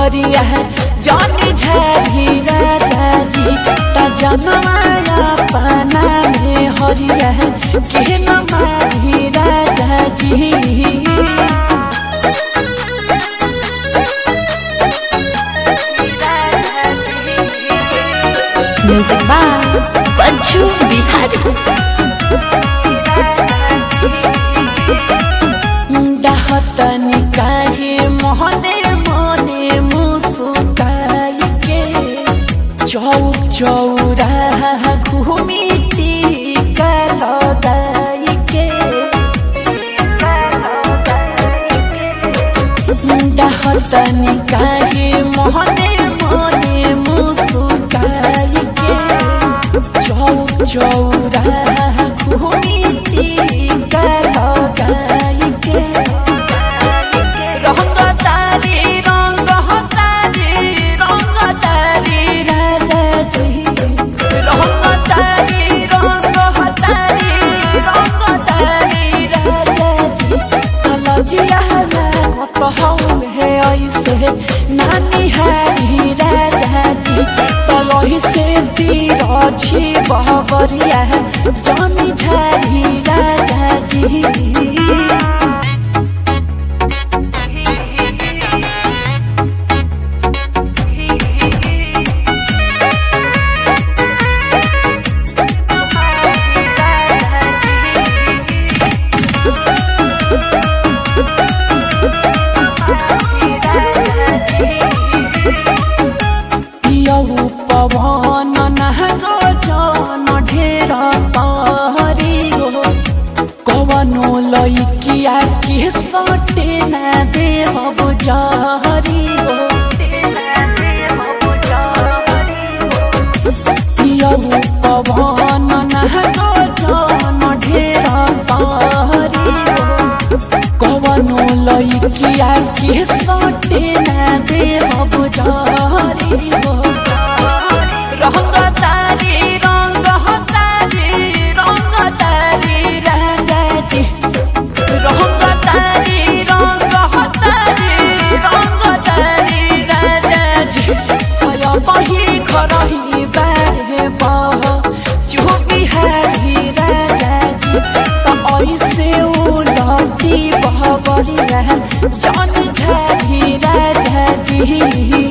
बहबरिया जानी झारी राजा जी ता जनमाया पाना में हरिया के न मारी राजा जी। Music by Bachchu Bihari. डहतनी काहे मोहने मोने मुस्काई के चौक चौराहा घूमी टीका लगाई के डहतनी काहे मोहने मोने मुस्काई के चौक चौराहा घूमी टीका लगाई के रंग तारी राजा जी रंग तारी राजा जी कलजिया मत है ऐसे नानी हारी राजा जी तलही से तीर छी बहबरिया जानी झारी राजा जी। पवन नहगो जन ढेर तारी हो कवनो लइकिया के सटे न देहब जहरी हो पियऊ पवन नहगो जन ढेर तारी हो कवनो लइकिया के सटे न देहब जहरी हो रंग तारी राजा जी रंग तारी राजा जी बही खरही बारे बह चुपी हारी राजा जी तो ऐसे उलटी बहबरिया जानी झारी राजा जी।